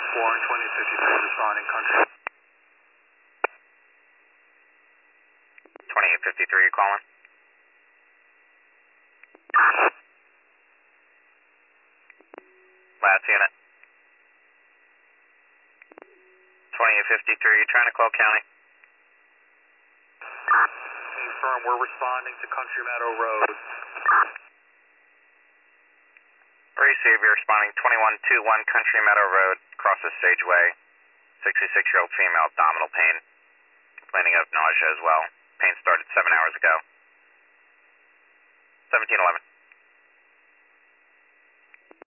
Warren 2053 responding country. 2853, you calling? Last unit. 2853, you're trying to Clark County? Confirm, we're responding to Country Meadow Road. Receive, you're responding 2121 Country Meadow Road, crosses Sageway. 66-year-old female, abdominal pain. Complaining of nausea as well. Pain started 7 hours ago. 1711.